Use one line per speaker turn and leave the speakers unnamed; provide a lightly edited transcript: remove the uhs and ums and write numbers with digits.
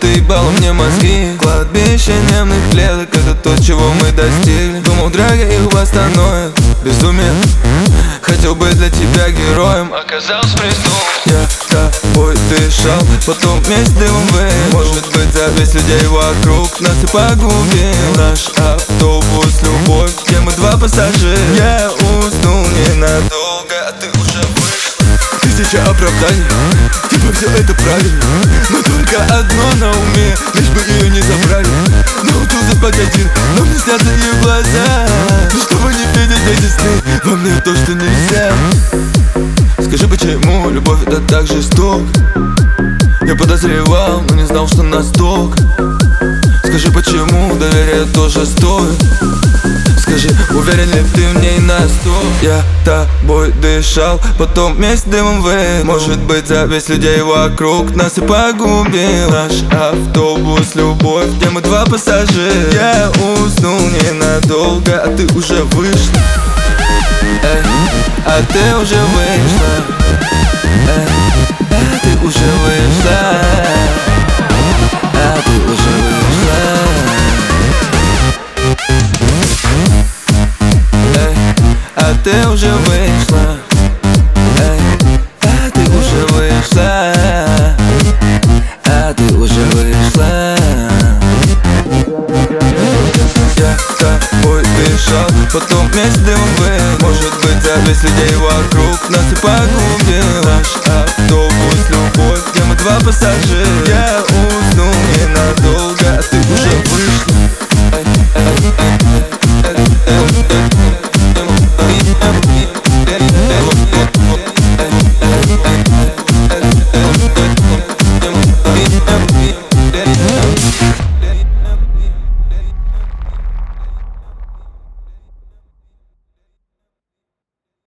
ты ебала мне мозги. Кладбище немных клеток, это то, чего мы достигли. Думал, драка их восстановит. Безумие, хотел быть для тебя героем, оказался преступным. Я тобой дышал, потом вместе дымом выел. Может быть, за весь людей вокруг нас и погубил. Наш автобус, любовь, где мы два пассажира. Я уснул ненадолго, а ты уже вышла. Тысяча оправданий, типа все это правильно, но только одно на уме, лишь бы ее не забрали. Научился спать один, но мне снятся ее глаза. Но чтобы не видеть эти сны, во мне то, что нельзя. Скажи, почему любовь это так жестоко? Я подозревал, но не знал, что настолько. Скажи, почему доверие тоже стоит? Скажи, уверен ли ты в ней на 100? Я тобой дышал, потом вместе дымом выдул. Может быть, за весь людей вокруг нас и погубил. Наш автобус, любовь, где мы два пассажира. Я уснул ненадолго, а ты уже вышла. Эй, а ты уже вышла. Эй, а ты уже вышла. А ты уже вышла. Эй, а ты уже вышла. Эй, а ты уже вышла. А ты уже вышла. Я тобой дышал, потом вместе дымом выел. Может быть, за весь людей вокруг нас и погубил. Наш автобус, любовь, где мы два пассажира. Я уснул ненадолго, а ты уже вышла. Эй, эй, эй.